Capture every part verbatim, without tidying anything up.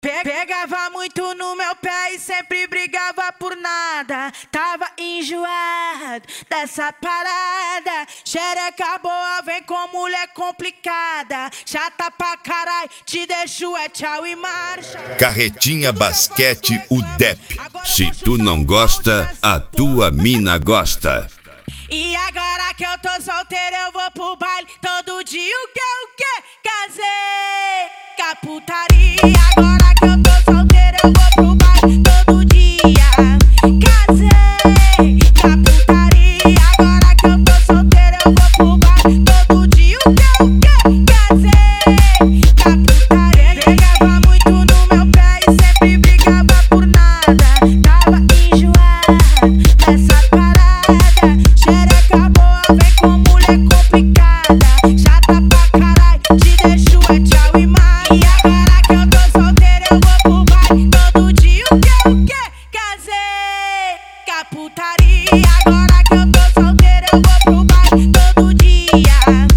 Pegava muito no meu pé e sempre brigava por nada. Tava enjoado dessa parada. Xereca boa, vem com mulher complicada. Chata pra carai, te deixo é tchau e marcha. Carretinha Basquete, o D E P. Se tu não gosta, a tua mina gosta. E agora que eu tô solteiro, eu vou pro baile todo dia. O que, o que? Casei com a putaria. Agora que eu tô solteiro, eu vou pro baile todo dia. Casei com a putaria. Agora que eu tô solteiro, eu vou pro baile todo dia. O que, o que? Casei com a putaria. Pegava muito no meu pé e sempre brigava por nada. Tava enjoado dessa parada. Xereca boa, vem com mulher complicada. Chata pra carai, te deixo é tchau e mais. E agora que eu tô solteiro, eu vou pro baile todo dia. O que, o que? Casei com a putaria. Agora que eu tô solteiro, eu vou pro baile todo dia.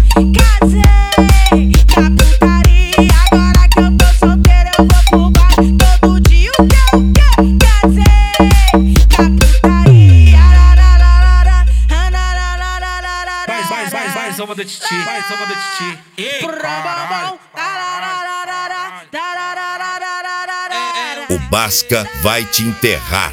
Casei com a putaria. Agora que eu tô solteiro, eu vou pro baile todo dia. O que, o que? Casei com a putaria. Vai, vai, vai, vai, soma da Titi, vai, soma da Titi. Ei, caralho. O Basca vai te enterrar.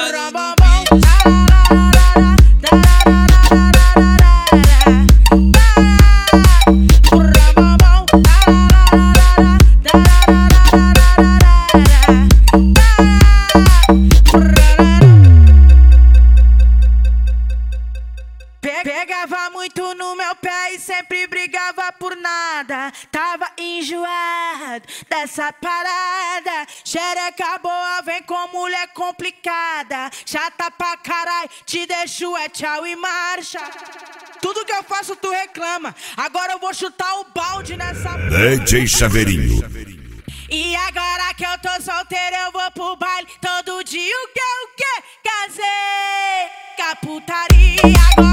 Pegava muito no meu pé e sempre brigava por nada. Tava enjoado dessa parada. Xereca boa, vem com mulher complicada. Chata pra carai, te deixo é tchau e marcha. Tudo que eu faço tu reclama. Agora eu vou chutar o balde nessa D J Chaveirinho. E agora que eu tô solteiro, eu vou pro baile todo dia. O que, o que? Casei com a putaria. Agora